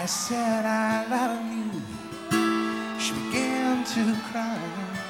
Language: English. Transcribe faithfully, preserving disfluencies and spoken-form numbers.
I said I love you, she began to cry.